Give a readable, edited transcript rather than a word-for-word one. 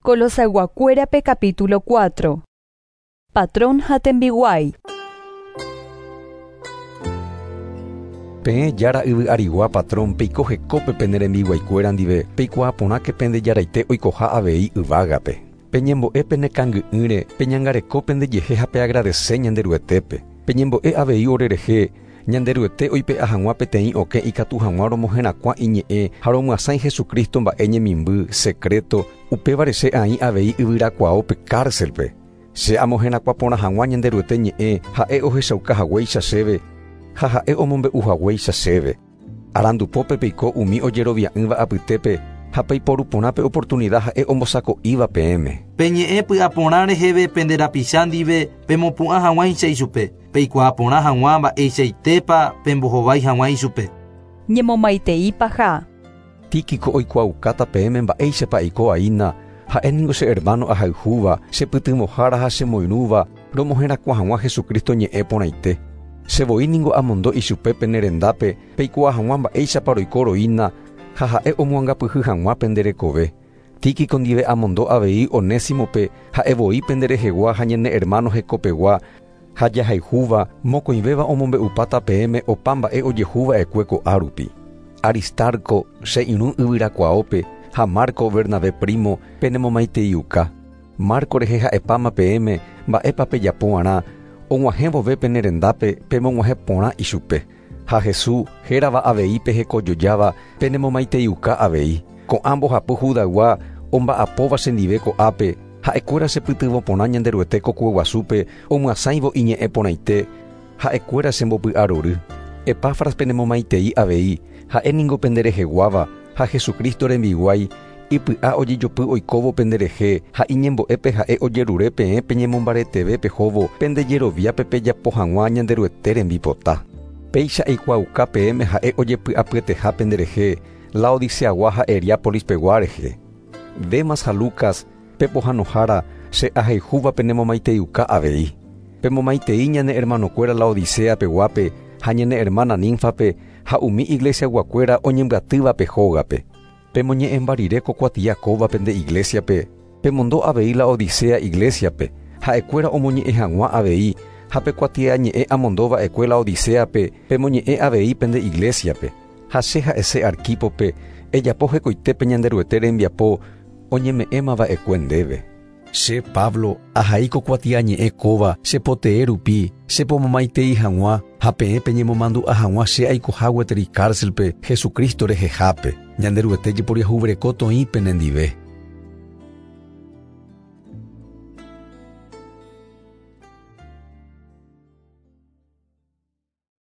Colosaguacuérape capítulo 4. Patrón hatembiguay. Pe yara yvy arigua patrón peiko hekópe penderembiguaikuérandive peikuaa porãke pende jaraite oikoha avei yvágape. Peñembo'e penekangy'ỹre peñangareko pendejehe ha peagradece ñanderuetépe. Peñembo'e avei orerehe ñanderuete oipe'a hag̃ua peteĩ oke ikatu hag̃ua romoherakua iñe'ẽ ha romyasãi Jesukristo mba'e ñemimby secreto upévare che ai avei yvyrakuaópe cárcelpe. Che amoherakua porã hag̃ua ñanderuete ñe'ẽ ha'e ohechaukahaguéicha chéve ha ha'e omombe'uhaguéicha chéve. Arandupópe peiko umi ojerovia'ỹva apytépe ha peiporu porãpe oportunidad ha'e ombosako'íva peẽme. Peñe'ẽ py'aporã reheve penderapichandive pemopu'ã hag̃uáicha ichupe. Peikuaa porã hag̃ua mba'eichaitépa pembohovái hag̃ua ichupe. Ñemomaitei paha. Tíquico oikuaukáta peẽme mba'éichapa aikoaína ha'éniko che hermano ahayhúva chepytymohára ha chemoirũva romoherakua hag̃ua Jesukristo ñe'ẽ porãite. Chevoíningo amondo ichupe penerendápe peikuaa hag̃ua mba'éichapa roikoroína ha ha'e omoangapyhy hag̃ua penderekove. Tíquico ndive amondo avei Onésimope ha'evoi penderehegua ha ñane hermano hekopegua ha jahayhúva mokõivéva omombe'upáta peẽme opa mba'e ojehuva'ekue ko árupi. Aristarco che irũ yvyrakuaópe ha Marco Bernabé primo penemomaiteiuka. Marco rehe ha'epáma peẽme mba'épa pejapo'arã og̃uahẽ vove penerendápe pemog̃uahẽ porã ichupe. Ha Jesús hérava avei pehekojojáva penemomaiteiuka avei. Ko'ã mbohapy Judaygua omba'apóva chendive ko'ápe ha'ekuéra chepytyvõ porã ñanderuete kokue guasúpe omyasãivo iñe'ẽ porãite ha'ekuéra chembopy'arory. Epáfras penemomaitei avei ha'éningo pendereheguáva ha Jesukristo rembiguái ipy'a ojejopy oikóvo penderehe ha iñembo'épe ha'e ojerure peẽ peñemombareteve pehóvo pendejeroviápe pejapo hag̃ua ñanderuete rembipota. Péicha eikuauka peẽme ha'e ojepy'apyeteha penderehe Laodiceagua ha Heriápolis pegua rehe. Demas ha Lucas pepohãnohára che ahayhúva penemomaiteiuka avei. Pemomaitei ñane hermanokuéra Laodicea peguápe ha ñane hermana Ninfape ha umi iglesiaguakuéra oñembyatýva pehógape. Pemoñe'ẽmbarire kokuatiakóva pende iglesiape. Pemondo avei Laodicea iglesiape ha'ekuéra omoñe'ẽ hag̃ua avei ha pekuatiañe'ẽ amondova'ekue Laodiceape pemoñe'ẽ avei pende iglesiape. Ha che ha'ese Arquípope ejapo hekoitépe ñanderuete rembiapo oñeme'ẽmava'ekue ndéve. Che Pablo ahaíko kuatiañe'ẽ kóva chepoteẽ rupi chepomomaitei hag̃ua ha peẽ peñemomandu'a hag̃ua che aikoha gueteri cárcelpe Jesukristo rehehápe ñanderuete jeporiahuvéreko toĩ penendive.